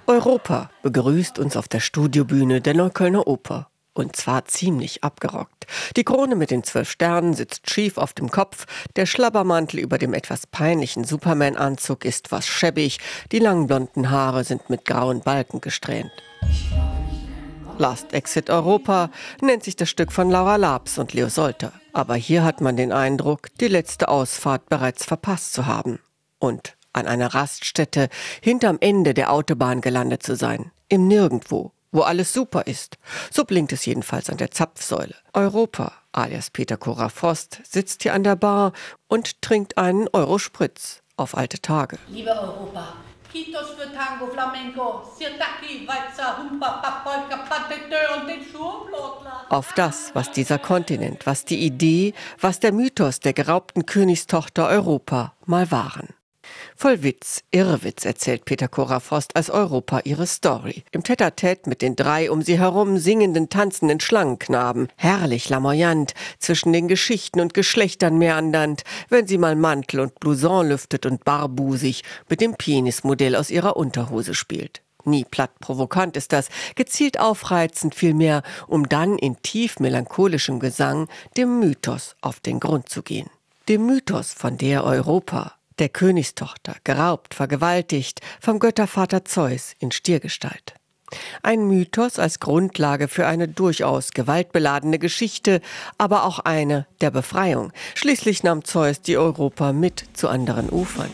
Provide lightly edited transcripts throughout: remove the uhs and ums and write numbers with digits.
Europa begrüßt uns auf der Studiobühne der Neuköllner Oper. Und zwar ziemlich abgerockt. Die Krone mit den 12 Sternen sitzt schief auf dem Kopf, der Schlabbermantel über dem etwas peinlichen Superman-Anzug ist was schäbig, die langen blonden Haare sind mit grauen Balken gesträhnt. Last Exit Europa nennt sich das Stück von Laura Laps und Leo Solter. Aber hier hat man den Eindruck, die letzte Ausfahrt bereits verpasst zu haben. Und an einer Raststätte hinterm Ende der Autobahn gelandet zu sein. Im Nirgendwo, wo alles super ist. So blinkt es jedenfalls an der Zapfsäule. Europa, alias Peter Cora-Frost, sitzt hier an der Bar und trinkt einen Euro-Spritz auf alte Tage. Liebe Europa, Kitos für Tango, Flamenco, Sirtaki, Walzer, Humpa, Polka, Patetö und den Schurmlotler. Auf das, was dieser Kontinent, was die Idee, was der Mythos der geraubten Königstochter Europa mal waren. Voll Witz, Irrwitz erzählt Peter Cora-Frost als Europa ihre Story. Im Tête-à-Tête mit den 3 um sie herum singenden, tanzenden Schlangenknaben. Herrlich lamoyant, zwischen den Geschichten und Geschlechtern meandernd, wenn sie mal Mantel und Blouson lüftet und barbusig mit dem Penismodell aus ihrer Unterhose spielt. Nie platt provokant ist das, gezielt aufreizend vielmehr, um dann in tief melancholischem Gesang dem Mythos auf den Grund zu gehen. Dem Mythos, von der Europa, der Königstochter, geraubt, vergewaltigt, vom Göttervater Zeus in Stiergestalt. Ein Mythos als Grundlage für eine durchaus gewaltbeladene Geschichte, aber auch eine der Befreiung. Schließlich nahm Zeus die Europa mit zu anderen Ufern.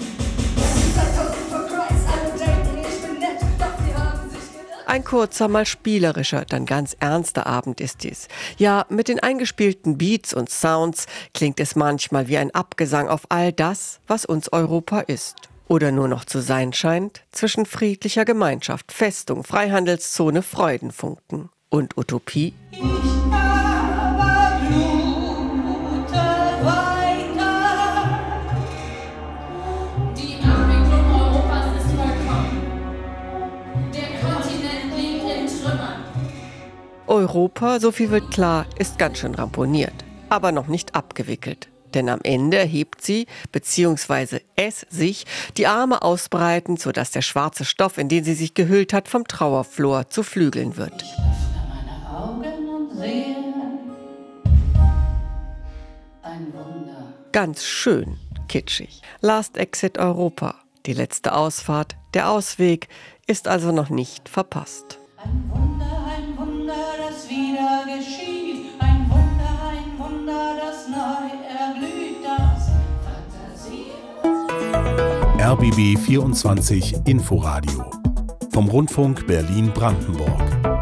Ein kurzer, mal spielerischer, dann ganz ernster Abend ist dies. Ja, mit den eingespielten Beats und Sounds klingt es manchmal wie ein Abgesang auf all das, was uns Europa ist. Oder nur noch zu sein scheint, zwischen friedlicher Gemeinschaft, Festung, Freihandelszone, Freudenfunken und Utopie. Europa, so viel wird klar, ist ganz schön ramponiert, aber noch nicht abgewickelt. Denn am Ende hebt sie, beziehungsweise es sich, die Arme ausbreitend, sodass der schwarze Stoff, in den sie sich gehüllt hat, vom Trauerflor zu Flügeln wird. Ich öffne meine Augen und sehe ein Wunder. Ganz schön kitschig. Last Exit Europa, die letzte Ausfahrt, der Ausweg, ist also noch nicht verpasst. Ein Wunder, das wieder geschieht. Ein Wunder, das neu erblüht. Das Fantasie. RBB 24 Inforadio vom Rundfunk Berlin-Brandenburg.